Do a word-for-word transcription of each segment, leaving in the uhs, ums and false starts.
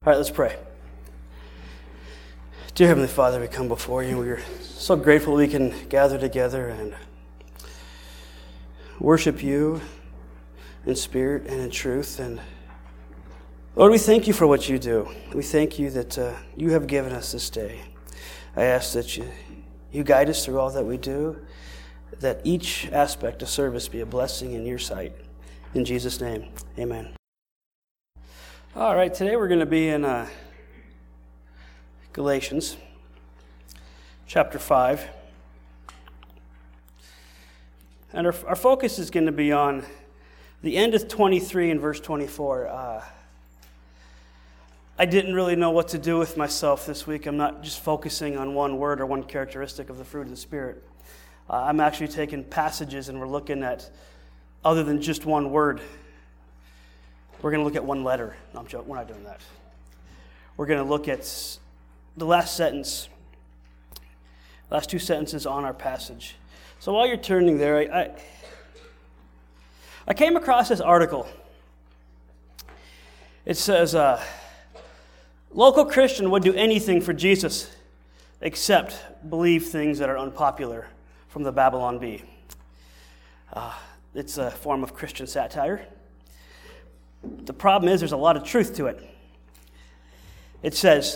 All right, let's pray. Dear Heavenly Father, we come before you. We're so grateful we can gather together and worship you in spirit and in truth. And Lord, we thank you for what you do. We thank you that uh, you have given us this day. I ask that you, you guide us through all that we do, that each aspect of service be a blessing in your sight. In Jesus' name, amen. All right, today we're going to be in uh, Galatians chapter five. And our, our focus is going to be on the end of twenty-three and verse twenty-four. Uh, I didn't really know what to do with myself this week. I'm not just focusing on one word or one characteristic of the fruit of the Spirit. Uh, I'm actually taking passages and we're looking at other than just one word. We're going to look at one letter. No, I'm joking. We're not doing that. We're going to look at the last sentence, last two sentences on our passage. So while you're turning there, I, I, I came across this article. It says, uh, local Christian would do anything for Jesus except believe things that are unpopular from the Babylon Bee. Uh, it's a form of Christian satire. The problem is there's a lot of truth to it. It says,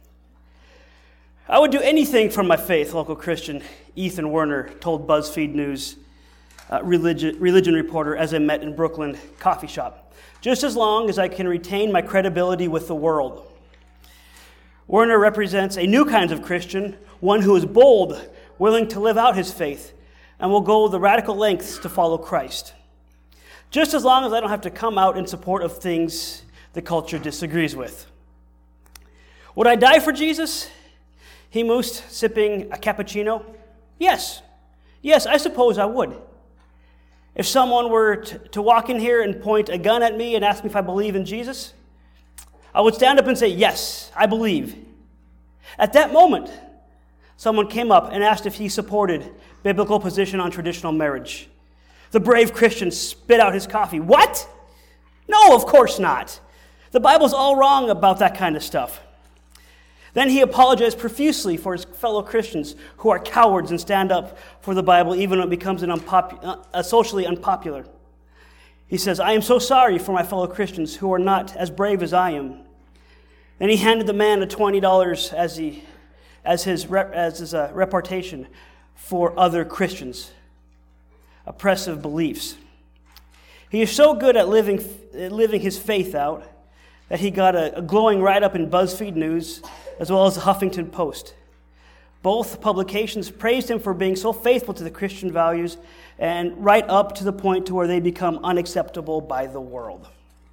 I would do anything for my faith, local Christian Ethan Werner told BuzzFeed News uh, religion, religion reporter as I met in Brooklyn coffee shop, just as long as I can retain my credibility with the world. Werner represents a new kind of Christian, one who is bold, willing to live out his faith, and will go the radical lengths to follow Christ. Just as long as I don't have to come out in support of things the culture disagrees with. Would I die for Jesus? He moosed, sipping a cappuccino. Yes. Yes, I suppose I would. If someone were to, to walk in here and point a gun at me and ask me if I believe in Jesus, I would stand up and say, yes, I believe. At that moment, someone came up and asked if he supported biblical position on traditional marriage. The brave Christian spit out his coffee. What? No, of course not. The Bible's all wrong about that kind of stuff. Then he apologized profusely for his fellow Christians who are cowards and stand up for the Bible even when it becomes an unpopu- uh, socially unpopular. He says, I am so sorry for my fellow Christians who are not as brave as I am. Then he handed the man a twenty dollars as he, as his rep, as his uh, repartation for other Christians' oppressive beliefs. He is so good at living at living his faith out that he got a, a glowing write-up in BuzzFeed News as well as the Huffington Post. Both publications praised him for being so faithful to the Christian values and right up to the point to where they become unacceptable by the world.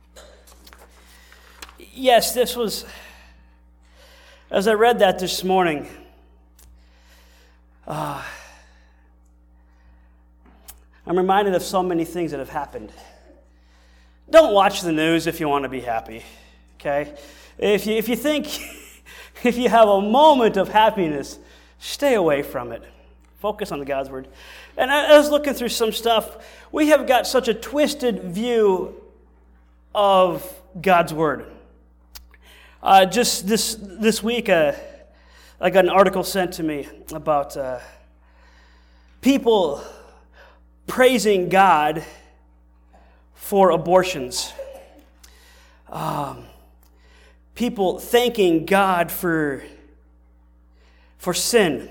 Yes, this was, as I read that this morning, uh, I'm reminded of so many things that have happened. Don't watch the news if you want to be happy, okay? If you, if you think, if you have a moment of happiness, stay away from it. Focus on God's Word. And I, I was looking through some stuff. We have got such a twisted view of God's Word. Uh, just this this week, uh, I got an article sent to me about uh, people praising God for abortions. Um, people thanking God for, for sin.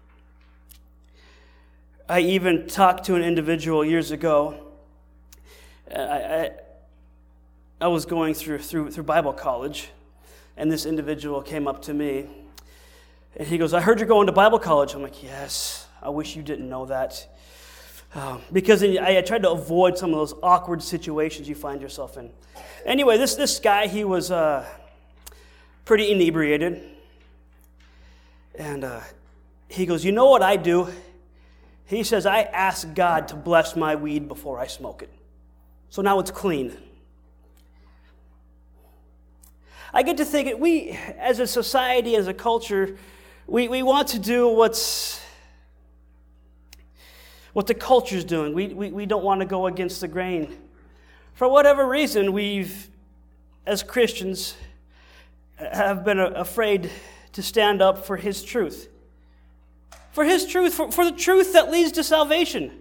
I even talked to an individual years ago. I, I, I was going through, through, through Bible college, and this individual came up to me, and he goes, I heard you're going to Bible college. I'm like, yes, I wish you didn't know that. Um, because I, I tried to avoid some of those awkward situations you find yourself in. Anyway, this, this guy, he was uh, pretty inebriated. And uh, he goes, you know what I do? He says, I ask God to bless my weed before I smoke it. So now it's clean. I get to think, we, as a society, as a culture, we, we want to do what's what the culture's doing. We, we, we don't want to go against the grain. For whatever reason, we've, as Christians, have been afraid to stand up for his truth. For his truth, for, for the truth that leads to salvation.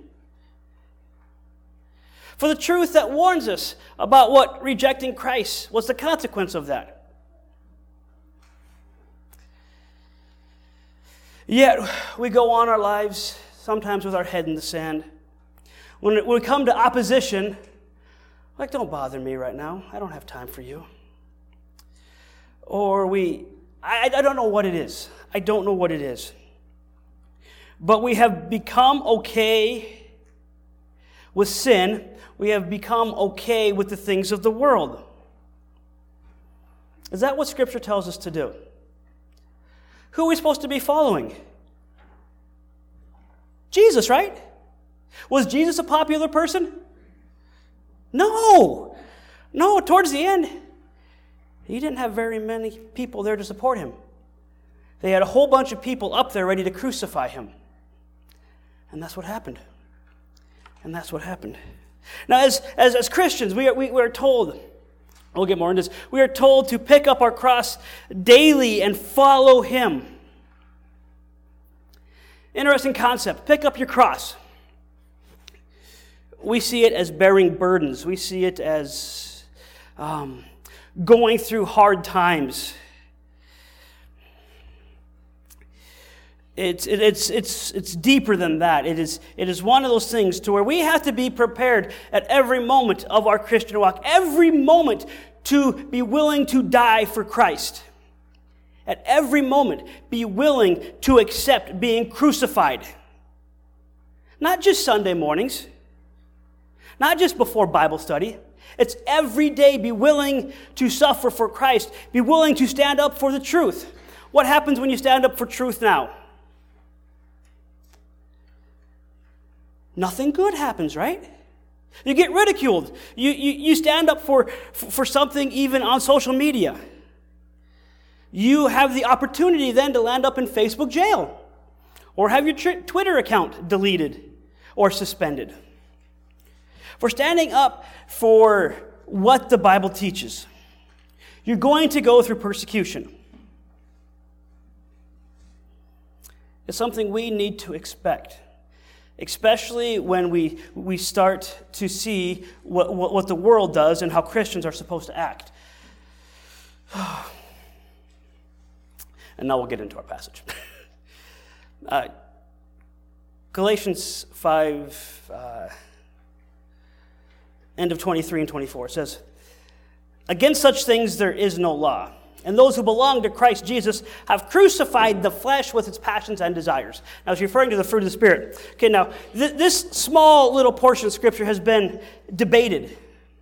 For the truth that warns us about what rejecting Christ was the consequence of that. Yet we go on our lives, sometimes with our head in the sand. When we come to opposition, like, don't bother me right now. I don't have time for you. Or we, I, I don't know what it is. I don't know what it is. But we have become okay with sin. We have become okay with the things of the world. Is that what Scripture tells us to do? Who are we supposed to be following? Jesus, right? Was Jesus a popular person? No. No, towards the end, he didn't have very many people there to support him. They had a whole bunch of people up there ready to crucify him. And that's what happened. And that's what happened. Now, as, as, as Christians, we are, we, we are told, we'll get more into this, we are told to pick up our cross daily and follow him. Interesting concept. Pick up your cross. We see it as bearing burdens. We see it as um, going through hard times. It's, it, it's, it's, it's deeper than that. It is, it is one of those things to where we have to be prepared at every moment of our Christian walk, every moment to be willing to die for Christ. At every moment, be willing to accept being crucified. Not just Sunday mornings, not just before Bible study. It's every day be willing to suffer for Christ, be willing to stand up for the truth. What happens when you stand up for truth now? Nothing good happens, right? You get ridiculed. You, you, you stand up for, for something even on social media. You have the opportunity then to land up in Facebook jail or have your tr- Twitter account deleted or suspended. For standing up for what the Bible teaches, you're going to go through persecution. It's something we need to expect, especially when we, we start to see what, what, what the world does and how Christians are supposed to act. And now we'll get into our passage. uh, Galatians five, uh, end of twenty-three and twenty-four says, "Against such things there is no law. And those who belong to Christ Jesus have crucified the flesh with its passions and desires." Now, it's referring to the fruit of the Spirit. Okay, now, th- this small little portion of Scripture has been debated.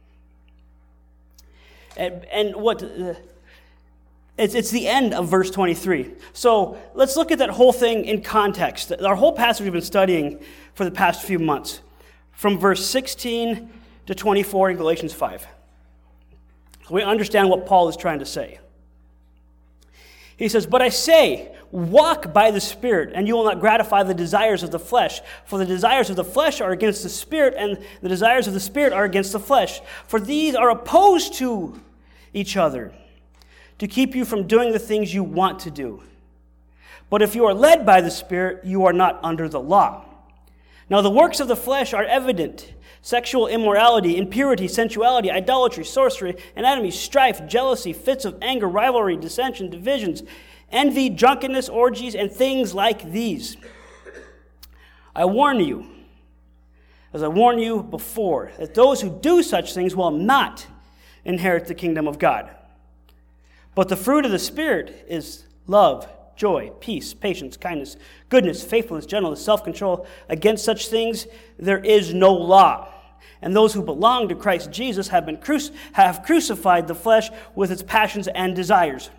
And, and what... Uh, It's, it's the end of verse twenty-three. So let's look at that whole thing in context. Our whole passage we've been studying for the past few months, from verse sixteen to twenty-four in Galatians five. So we understand what Paul is trying to say. He says, "But I say, walk by the Spirit, and you will not gratify the desires of the flesh. For the desires of the flesh are against the Spirit, and the desires of the Spirit are against the flesh. For these are opposed to each other, to keep you from doing the things you want to do. But if you are led by the Spirit, you are not under the law. Now the works of the flesh are evident: sexual immorality, impurity, sensuality, idolatry, sorcery, anatomy, strife, jealousy, fits of anger, rivalry, dissension, divisions, envy, drunkenness, orgies, and things like these. I warn you, as I warned you before, that those who do such things will not inherit the kingdom of God. But the fruit of the Spirit is love, joy, peace, patience, kindness, goodness, faithfulness, gentleness, self-control. Against such things there is no law. And those who belong to Christ Jesus have been cruci- have crucified the flesh with its passions and desires."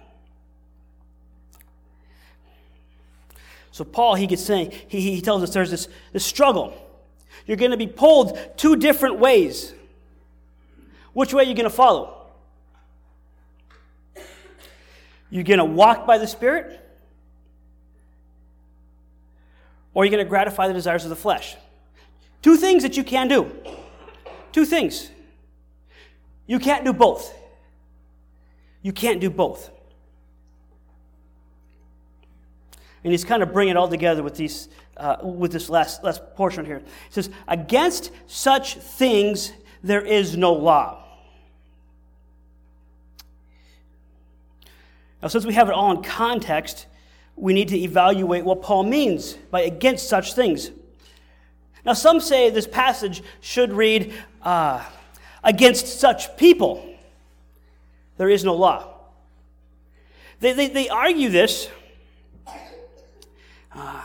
So Paul, he gets saying, he, he tells us there's this, this struggle. You're going to be pulled two different ways. Which way are you going to follow? You're going to walk by the Spirit, or you're going to gratify the desires of the flesh. Two things that you can do. Two things. You can't do both. You can't do both. And he's kind of bringing it all together with these, uh, with this last, last portion here. He says, against such things there is no law. Now, since we have it all in context, we need to evaluate what Paul means by against such things. Now, some say this passage should read, uh, against such people there is no law. They, they, they argue this. Uh,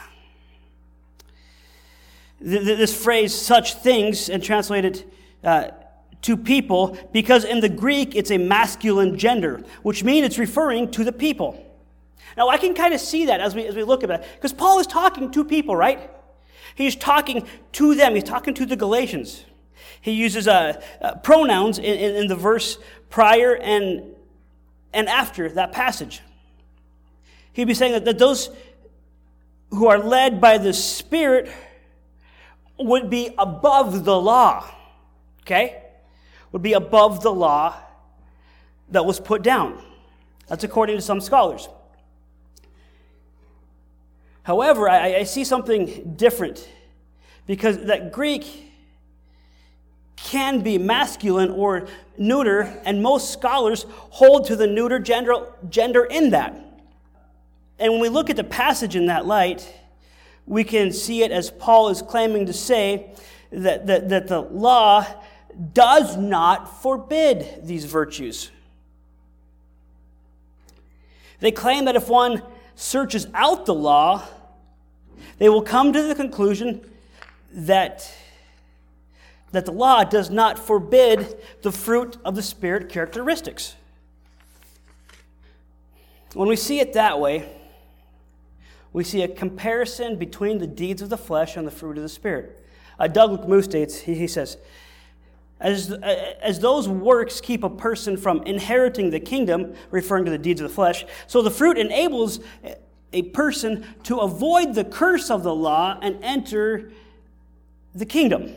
th- th- this phrase, such things, and translated uh, to people, because in the Greek it's a masculine gender, which means it's referring to the people. Now, I can kind of see that as we, as we look at it, because Paul is talking to people, right? He's talking to them. He's talking to the Galatians. He uses uh, uh, pronouns in, in, in the verse prior and, and after that passage. He'd be saying that, that those who are led by the Spirit would be above the law, okay? Would be above the law that was put down. That's according to some scholars. However, I, I see something different, because that Greek can be masculine or neuter, and most scholars hold to the neuter gender, gender in that. And when we look at the passage in that light, we can see it as Paul is claiming to say that, that, that the law does not forbid these virtues. They claim that if one searches out the law, they will come to the conclusion that, that the law does not forbid the fruit of the Spirit characteristics. When we see it that way, we see a comparison between the deeds of the flesh and the fruit of the Spirit. Uh, Douglas Moo states, he, he says, as, as those works keep a person from inheriting the kingdom, referring to the deeds of the flesh, so the fruit enables a person to avoid the curse of the law and enter the kingdom.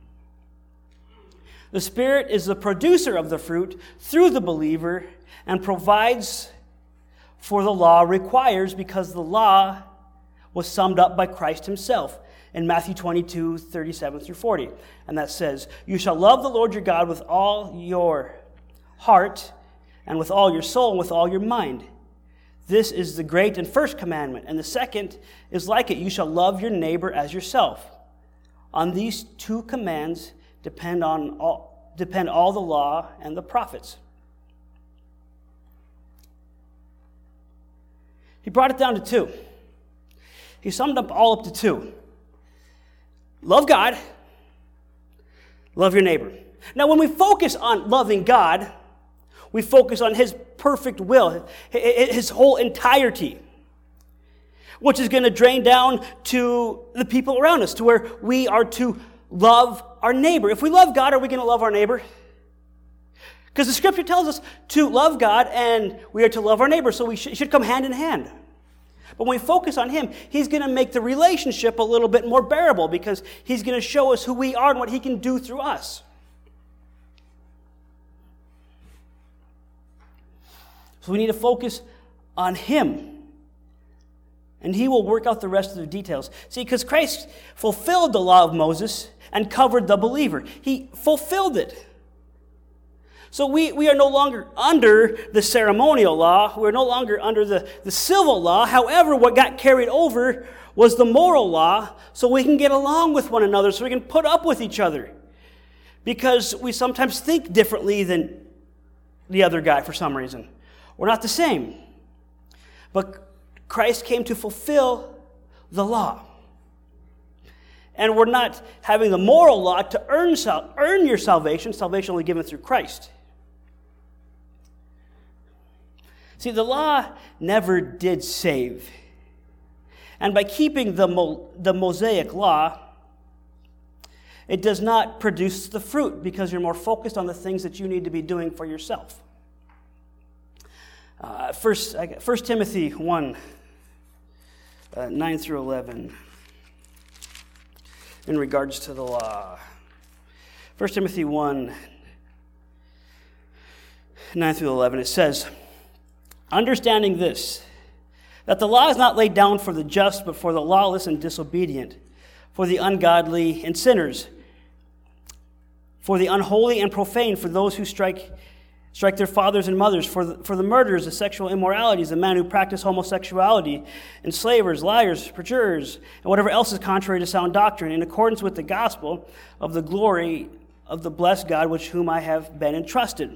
The Spirit is the producer of the fruit through the believer and provides for the law requires, because the law was summed up by Christ himself in Matthew twenty-two, thirty-seven through forty. And that says, you shall love the Lord your God with all your heart and with all your soul and with all your mind. This is the great and first commandment. And the second is like it. You shall love your neighbor as yourself. On these two commands depend on all, depend all the law and the prophets. He brought it down to two. He summed up all up to two. Love God, love your neighbor. Now, when we focus on loving God, we focus on his perfect will, his whole entirety, which is going to drain down to the people around us, to where we are to love our neighbor. If we love God, are we going to love our neighbor? Because the scripture tells us to love God and we are to love our neighbor, so we should come hand in hand. But when we focus on him, he's going to make the relationship a little bit more bearable, because he's going to show us who we are and what he can do through us. So we need to focus on him, and he will work out the rest of the details. See, because Christ fulfilled the law of Moses and covered the believer. He fulfilled it. So we, we are no longer under the ceremonial law. We're no longer under the, the civil law. However, what got carried over was the moral law, so we can get along with one another, so we can put up with each other. Because we sometimes think differently than the other guy for some reason. We're not the same. But Christ came to fulfill the law. And we're not having the moral law to earn, sal- earn your salvation. Salvation only given through Christ. See, the law never did save. And by keeping the, Mo- the Mosaic law, it does not produce the fruit, because you're more focused on the things that you need to be doing for yourself. Uh, first, First Timothy one, uh, nine through eleven, in regards to the law. First Timothy one, nine through eleven, it says, understanding this, That the law is not laid down for the just, but for the lawless and disobedient, for the ungodly and sinners, for the unholy and profane, for those who strike strike their fathers and mothers, for the, for the murderers, the sexual immoralities, the men who practice homosexuality, enslavers, liars, perjurers, and whatever else is contrary to sound doctrine, in accordance with the gospel of the glory of the blessed God, with whom I have been entrusted.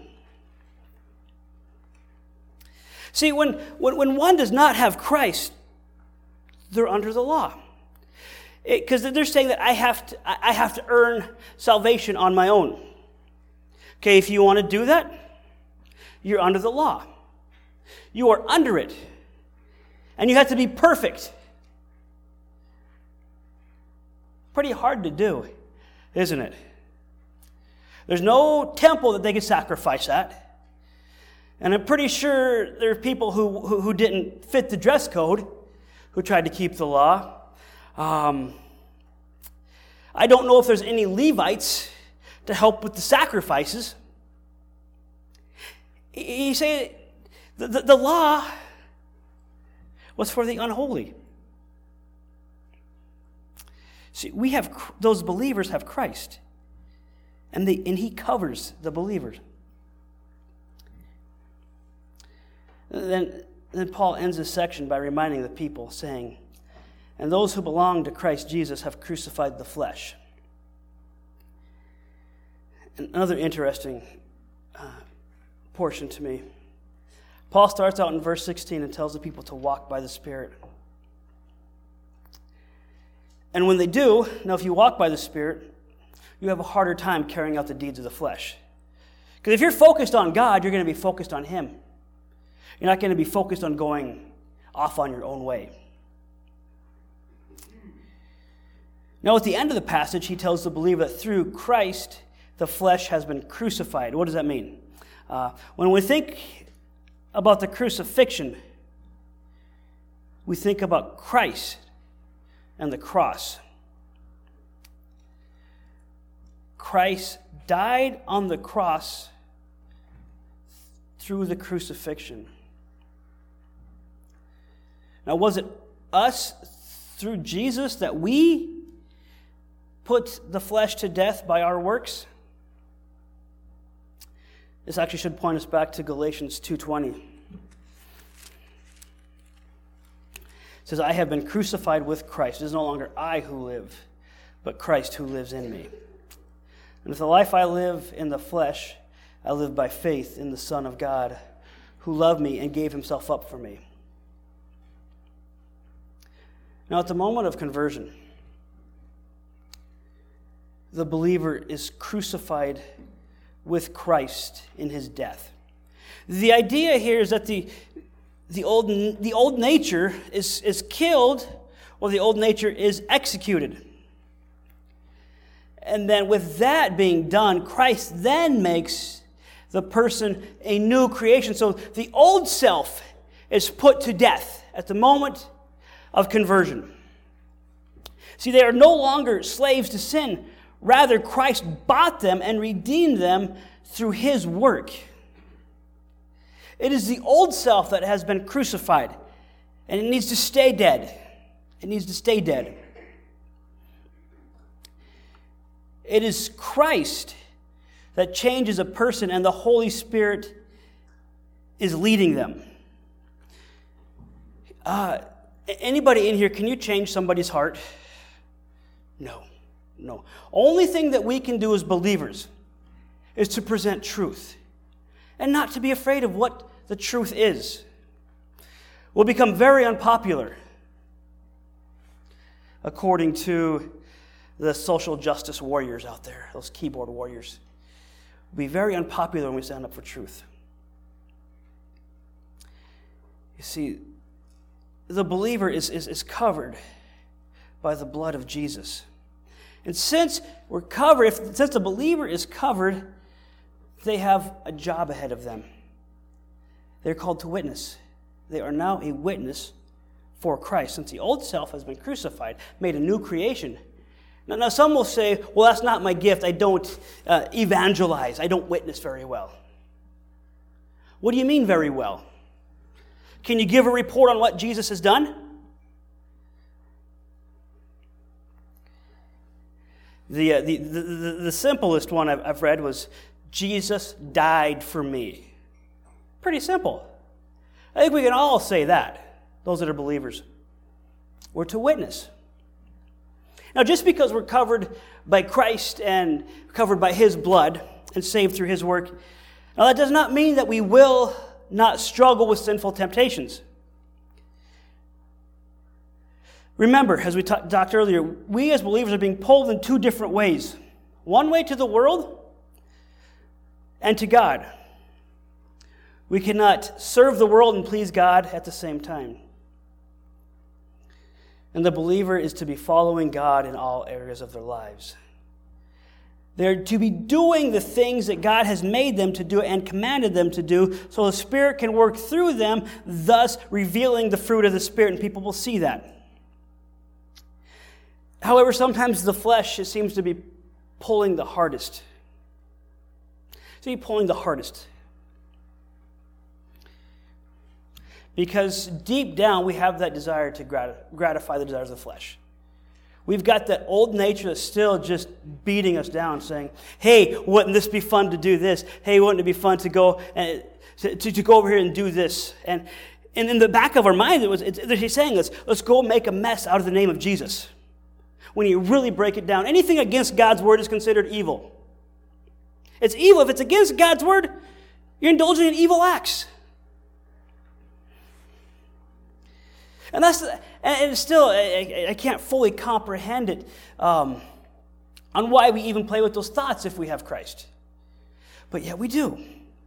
See, when, when, when one does not have Christ, they're under the law. Because they're saying that I have to, I have to earn salvation on my own. Okay, if you want to do that, you're under the law. You are under it. And you have to be perfect. Pretty hard to do, isn't it? There's no temple that they could sacrifice at. And I'm pretty sure there are people who, who, who didn't fit the dress code, who tried to keep the law. Um, I don't know if there's any Levites to help with the sacrifices. You say the, the, the law was for the unholy. See, we have those believers have Christ, and they and He covers the believers. Then, then Paul ends this section by reminding the people, saying, "And those who belong to Christ Jesus have crucified the flesh." And another interesting uh, portion to me. Paul starts out in verse sixteen and tells the people to walk by the Spirit. And when they do, now if you walk by the Spirit, you have a harder time carrying out the deeds of the flesh. Because if you're focused on God, you're going to be focused on Him. You're not going to be focused on going off on your own way. Now at the end of the passage, he tells the believer that through Christ, the flesh has been crucified. What does that mean? Uh, when we think about the crucifixion, we think about Christ and the cross. Christ died on the cross through the crucifixion. Now, was it us through Jesus that we put the flesh to death by our works? This actually should point us back to Galatians two twenty. It says, "I have been crucified with Christ. It is no longer I who live, but Christ who lives in me. And if the life I live in the flesh, I live by faith in the Son of God, who loved me and gave Himself up for me." Now, at the moment of conversion, the believer is crucified with Christ in His death. The idea here is that the, the, old, the old nature is, is killed, or the old nature is executed. And then with that being done, Christ then makes the person a new creation. So the old self is put to death at the moment of conversion. See, they are no longer slaves to sin. Rather, Christ bought them and redeemed them through His work. It is the old self that has been crucified, and it needs to stay dead. It needs to stay dead. It is Christ that changes a person, and the Holy Spirit is leading them. Uh, anybody in here, can you change somebody's heart? No. No. Only thing that we can do as believers is to present truth and not to be afraid of what the truth is. We'll become very unpopular according to the social justice warriors out there, those keyboard warriors. We'll be very unpopular when we stand up for truth. You see, the believer is, is, is covered by the blood of Jesus. And since we're covered, if, since the believer is covered, they have a job ahead of them. They're called to witness. They are now a witness for Christ. Since the old self has been crucified, made a new creation. Now, now some will say, well, that's not my gift. I don't uh, evangelize. I don't witness very well. What do you mean very well? Can you give a report on what Jesus has done? The, uh, the, the, the, the simplest one I've, I've read was, Jesus died for me. Pretty simple. I think we can all say that, those that are believers. We're to witness. Now, just because we're covered by Christ and covered by His blood and saved through His work, now that does not mean that we will not struggle with sinful temptations. Remember, as we ta- talked earlier, we as believers are being pulled in two different ways. One way to the world and to God. We cannot serve the world and please God at the same time. And the believer is to be following God in all areas of their lives. They're to be doing the things that God has made them to do and commanded them to do, so the Spirit can work through them, thus revealing the fruit of the Spirit, and people will see that. However, sometimes the flesh, it seems to be pulling the hardest. See, pulling the hardest. Because deep down, we have that desire to grat- gratify the desires of the flesh. We've got that old nature that's still just beating us down, saying, hey, wouldn't this be fun to do this? Hey, wouldn't it be fun to go and to, to go over here and do this? And, and in the back of our mind, it was, it's, he's saying this, let's go make a mess out of the name of Jesus. When you really break it down, anything against God's word is considered evil. It's evil. If it's against God's word, you're indulging in evil acts. And that's, and still, I, I can't fully comprehend it um, on why we even play with those thoughts if we have Christ. But yet we do.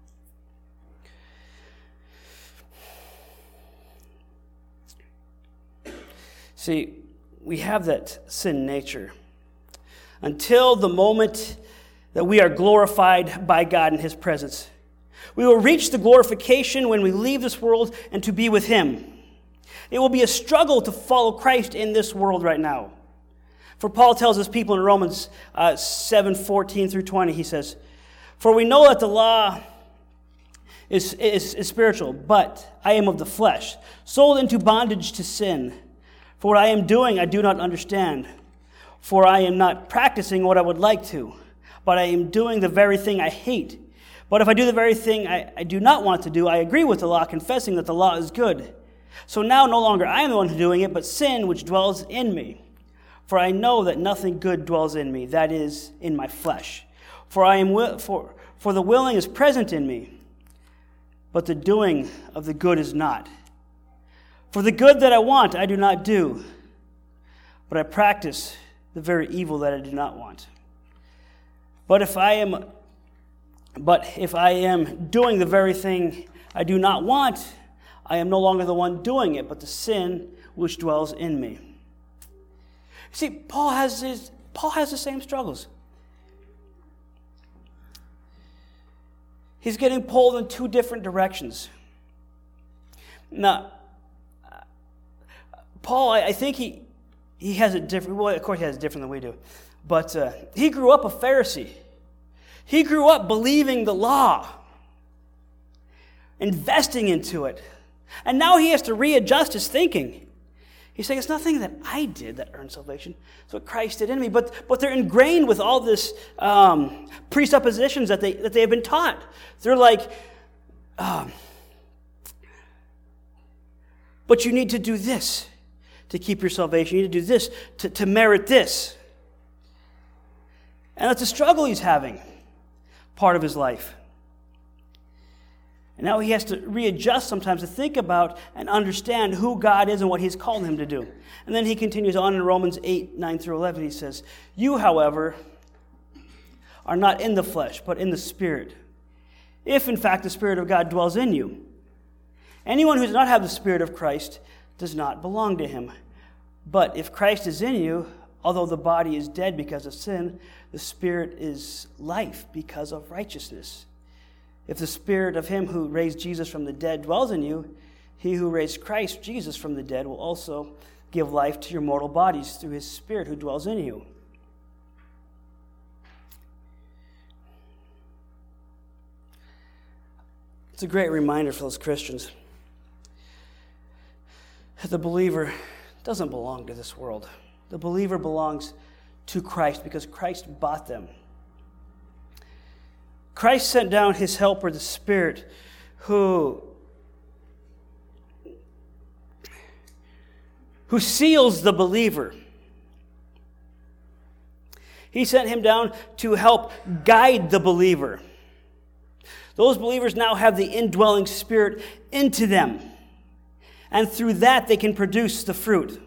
See, we have that sin nature until the moment that we are glorified by God in His presence. We will reach the glorification when we leave this world and to be with Him. It will be a struggle to follow Christ in this world right now. For Paul tells his people in Romans uh, seven fourteen through twenty, he says, for we know that the law is, is, is spiritual, but I am of the flesh, sold into bondage to sin. For what I am doing I do not understand, for I am not practicing what I would like to, but I am doing the very thing I hate. But if I do the very thing I, I do not want to do, I agree with the law, confessing that the law is good. So now no longer I am the one doing it, but sin which dwells in me. For I know that nothing good dwells in me, that is, in my flesh. For I am wi- for, for the willing is present in me, but the doing of the good is not. For the good that I want I do not do, but I practice the very evil that I do not want. But if I am but if I am doing the very thing I do not want, I am no longer the one doing it, but the sin which dwells in me. See, Paul has his, Paul has the same struggles. He's getting pulled in two different directions. Now, Paul, I, I think he he has it different. Well, of course, he has it different than we do. But uh, he grew up a Pharisee. He grew up believing the law, investing into it. And now he has to readjust his thinking. He's saying, it's nothing that I did that earned salvation. It's what Christ did in me. But, but they're ingrained with all this um, presuppositions that they, that they have been taught. They're like, um, but you need to do this to keep your salvation. You need to do this to, to merit this. And that's a struggle he's having, part of his life. And now he has to readjust sometimes to think about and understand who God is and what He's called him to do. And then he continues on in Romans eight, nine through eleven. He says, you, however, are not in the flesh, but in the Spirit, if in fact the Spirit of God dwells in you. Anyone who does not have the Spirit of Christ does not belong to Him. But if Christ is in you, although the body is dead because of sin, the Spirit is life because of righteousness. If the Spirit of Him who raised Jesus from the dead dwells in you, He who raised Christ Jesus from the dead will also give life to your mortal bodies through His Spirit who dwells in you. It's a great reminder for those Christians. The believer doesn't belong to this world. The believer belongs to Christ because Christ bought them. Christ sent down his helper, the Spirit, who, who seals the believer. He sent him down to help guide the believer. Those believers now have the indwelling Spirit into them. And through that, they can produce the fruit.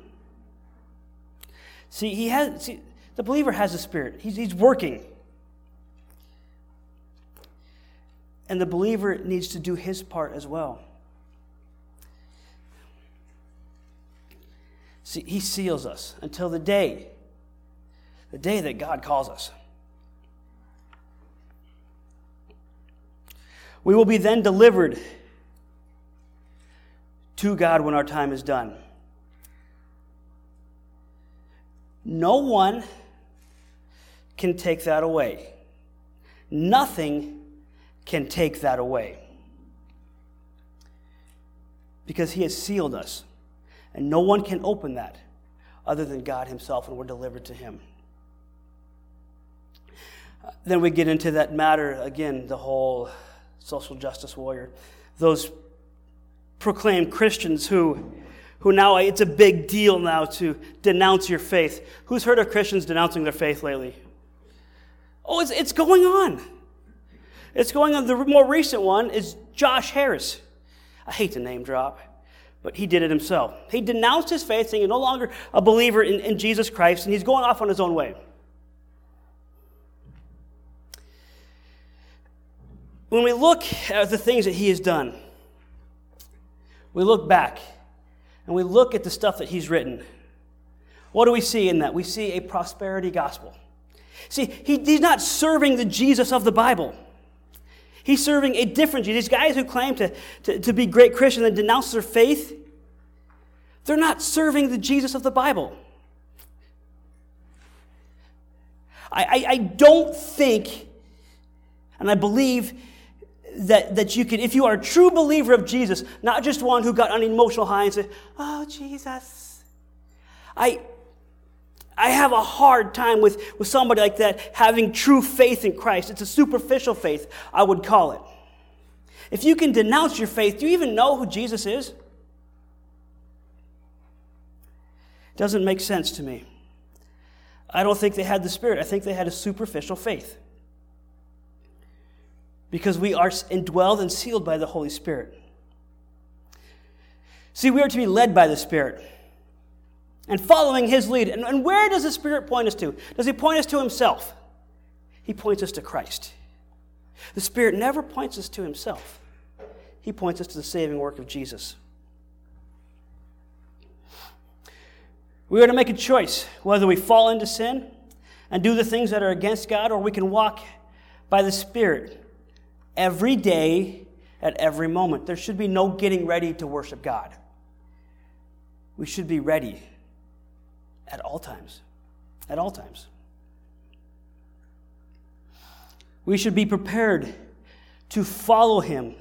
See, he has, see, the believer has a Spirit. He's, he's working. And the believer needs to do his part as well. See, he seals us until the day, the day that God calls us. We will be then delivered to God when our time is done. No one can take that away. Nothing can take that away. Because he has sealed us. And no one can open that other than God himself, and we're delivered to him. Then we get into that matter, again, the whole social justice warrior. Those proclaimed Christians who, who now, it's a big deal now to denounce your faith. Who's heard of Christians denouncing their faith lately? Oh, it's, it's going on. It's going on. The more recent one is Josh Harris. I hate to name drop, but he did it himself. He denounced his faith, saying he's no longer a believer in, in Jesus Christ, and he's going off on his own way. When we look at the things that he has done, we look back, and we look at the stuff that he's written. What do we see in that? We see a prosperity gospel. See, he, he's not serving the Jesus of the Bible. He's serving a different Jesus. These guys who claim to, to, to be great Christians and denounce their faith, they're not serving the Jesus of the Bible. I, I, I don't think, and I believe that, that you can, if you are a true believer of Jesus, not just one who got on an emotional high and said, oh, Jesus. I, I have a hard time with, with somebody like that having true faith in Christ. It's a superficial faith, I would call it. If you can denounce your faith, do you even know who Jesus is? It doesn't make sense to me. I don't think they had the Spirit. I think they had a superficial faith. Because we are indwelled and sealed by the Holy Spirit. See, we are to be led by the Spirit. And following his lead. And, and where does the Spirit point us to? Does he point us to himself? He points us to Christ. The Spirit never points us to himself. He points us to the saving work of Jesus. We are to make a choice whether we fall into sin and do the things that are against God, or we can walk by the Spirit every day at every moment. There should be no getting ready to worship God. We should be ready at all times. At all times. We should be prepared to follow him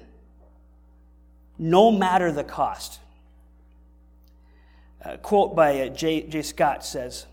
no matter the cost. A quote by J. J. Scott says,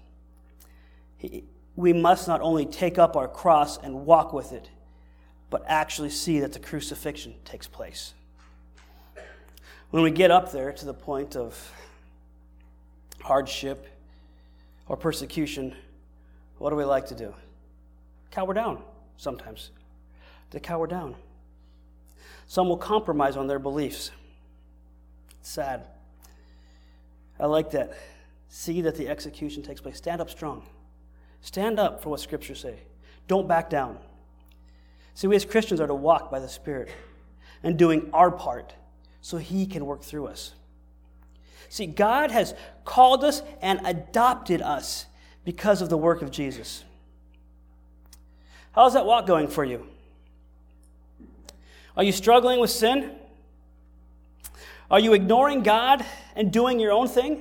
we must not only take up our cross and walk with it, but actually see that the crucifixion takes place. When we get up there to the point of hardship or persecution, what do we like to do? Cower down sometimes. They cower down. Some will compromise on their beliefs. It's sad. I like that. See that the execution takes place. Stand up strong. Stand up for what Scriptures say. Don't back down. See, we as Christians are to walk by the Spirit and doing our part so he can work through us. See, God has called us and adopted us because of the work of Jesus. How's that walk going for you? Are you struggling with sin? Are you ignoring God and doing your own thing?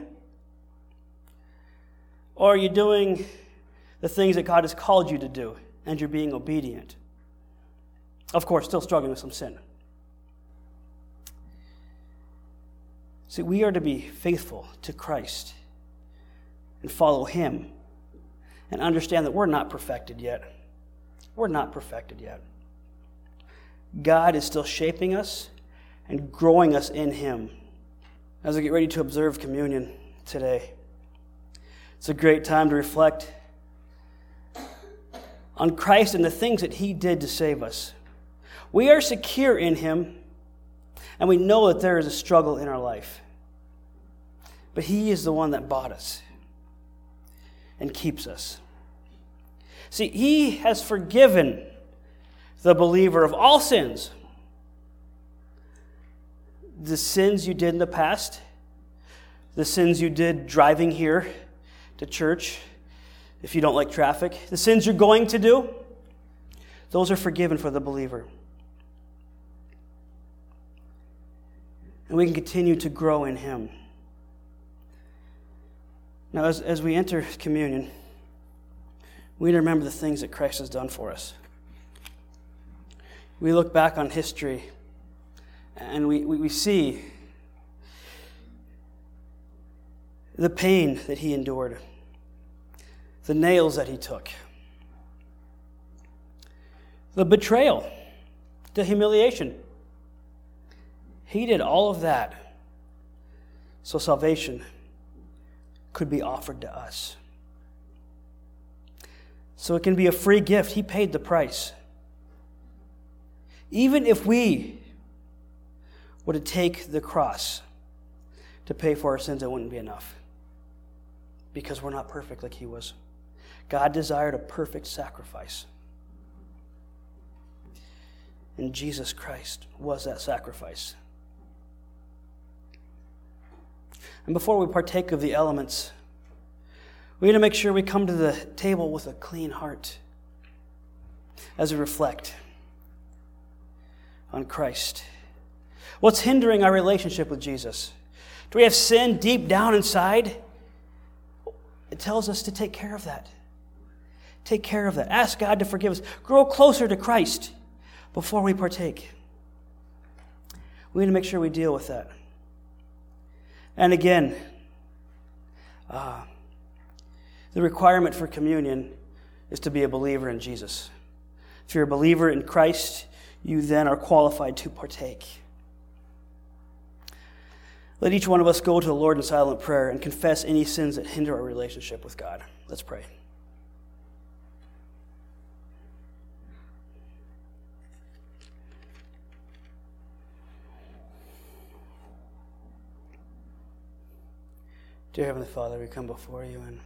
Or are you doing the things that God has called you to do and you're being obedient? Of course, still struggling with some sin. See, we are to be faithful to Christ and follow him and understand that we're not perfected yet. We're not perfected yet. God is still shaping us and growing us in him. As we get ready to observe communion today, it's a great time to reflect on Christ and the things that he did to save us. We are secure in him, and we know that there is a struggle in our life. But he is the one that bought us and keeps us. See, he has forgiven the believer of all sins. The sins you did in the past, the sins you did driving here to church, if you don't like traffic, the sins you're going to do, those are forgiven for the believer. And we can continue to grow in him. Now, as, as we enter communion, we need to remember the things that Christ has done for us. We look back on history, and we, we, we see the pain that he endured, the nails that he took, the betrayal, the humiliation. He did all of that so salvation could be offered to us. So it can be a free gift. He paid the price. Even if we were to take the cross to pay for our sins, it wouldn't be enough, because we're not perfect like he was. God desired a perfect sacrifice. And Jesus Christ was that sacrifice. And before we partake of the elements, we need to make sure we come to the table with a clean heart as we reflect on Christ. What's hindering our relationship with Jesus? Do we have sin deep down inside? It tells us to take care of that. Take care of that. Ask God to forgive us. Grow closer to Christ before we partake. We need to make sure we deal with that. And again, uh, the requirement for communion is to be a believer in Jesus. If you're a believer in Christ, you then are qualified to partake. Let each one of us go to the Lord in silent prayer and confess any sins that hinder our relationship with God. Let's pray. Dear Heavenly Father, we come before you, and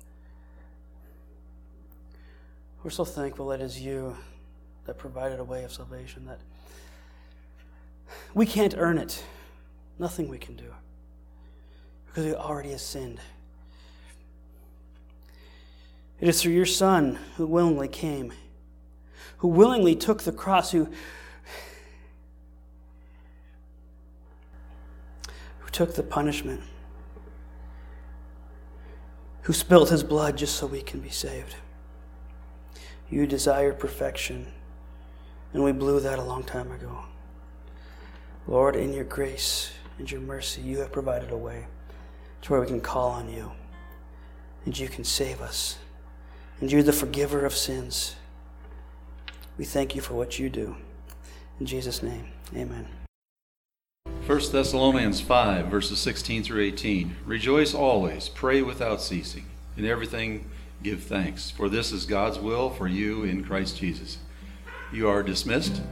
we're so thankful that it is you that provided a way of salvation, that we can't earn it. Nothing we can do, because we already have sinned. It is through your Son who willingly came, who willingly took the cross, who, who took the punishment, who spilt his blood just so we can be saved. You desired perfection, and we blew that a long time ago. Lord, in your grace and your mercy, you have provided a way to where we can call on you, and you can save us, and you're the forgiver of sins. We thank you for what you do. In Jesus' name, amen. First Thessalonians five, verses sixteen through eighteen. Rejoice always, pray without ceasing. In everything give thanks, for this is God's will for you in Christ Jesus. You are dismissed.